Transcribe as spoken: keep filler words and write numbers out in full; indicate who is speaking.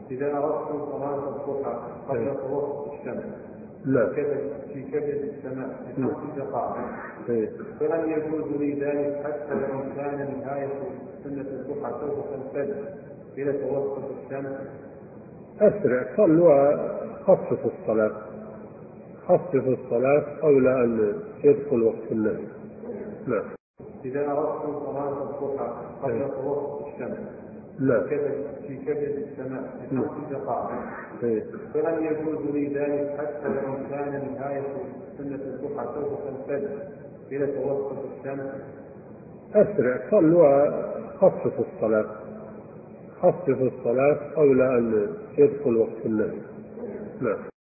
Speaker 1: إذا أردتم صلاة الضحى قبل توسط الشمس
Speaker 2: لا
Speaker 1: في كبد السماء بخمس دقائق
Speaker 2: إيه.
Speaker 1: فهل يجوز لي ذلك حتى لو كان نهاية سنة الضحى سوف تنفذ إلى توسط الشمس؟
Speaker 2: أسرع، صلوا، خفف الصلاة، خفف الصلاة قبل أن يدخل وقت النهي. نعم.
Speaker 1: إذا أردتم صلاة الضحى قبل توسط الشمس
Speaker 2: لا
Speaker 1: في كبد السماء بخمس دقائق
Speaker 2: إيه.
Speaker 1: فهل يجوز لي ذلك حتى لو كان نهاية سنة الضحى سوف تنفذ إلى توسط الشمس؟
Speaker 2: أسرع، صلوا، خفف الصلاة، خفف الصلاة قبل أن يدخل وقت النهي. نعم.